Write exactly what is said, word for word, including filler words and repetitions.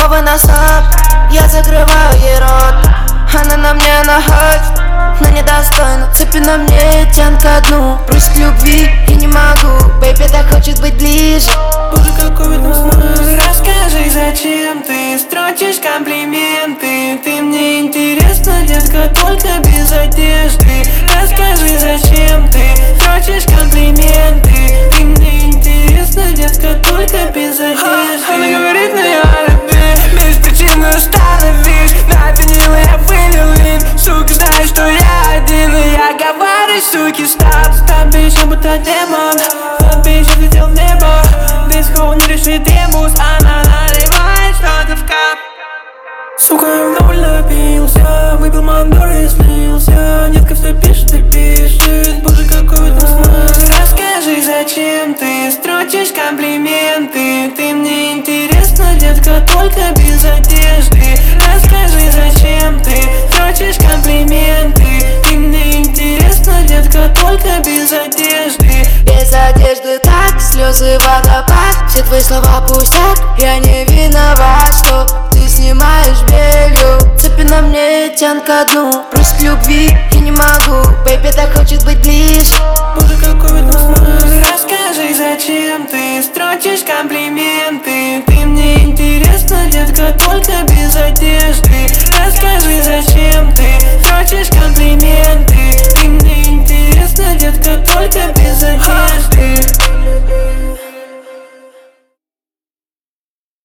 Слово на стоп, я закрываю ей рот. Она на мне находит, но недостойна. Цепи на мне, тянут ко дну. Просит любви, я не могу. Бэйби так хочет быть ближе. Боже, какой там смысл? Расскажи, зачем ты строчишь комплименты? Ты мне интересна, детка, только без одежды. Расскажи, зачем ты строчишь комплименты? Ты мне интересна, детка, только без одежды. Она говорит, но я люблю, без причины остановись. На винил я вылил лин. Сука, знаешь, что я один, и я говорю, суки, стоп. Стоп, бича, будто демон. Стоп, бича, летел в небо. Диско не решит ремус. Она наливает что-то в кап. Сука, я вдоволь напился. Выпил мандор и слился. Детка все пишет и пишет. Боже, какой там смысл? Расскажи, зачем ты строчишь комплименты? Ты мне интересна, детка, только без одежды. Расскажи, зачем ты строчишь комплименты? Ты мне интересна, детка, только без одежды. Без одежды так, слезы водопад. Все твои слова пустяк. Я не виноват, что ты снимаешь белье. Цепи на мне, тянут ко дну. Просит любви, я не могу. Бэйби так хочет быть ближе. Боже, какой там смысл? Расскажи, зачем ты строчишь комплименты? Ты мне интересна, детка, только без одежды. Расскажи, зачем ты строчишь комплименты? Ты мне интересна, детка, только без одежды.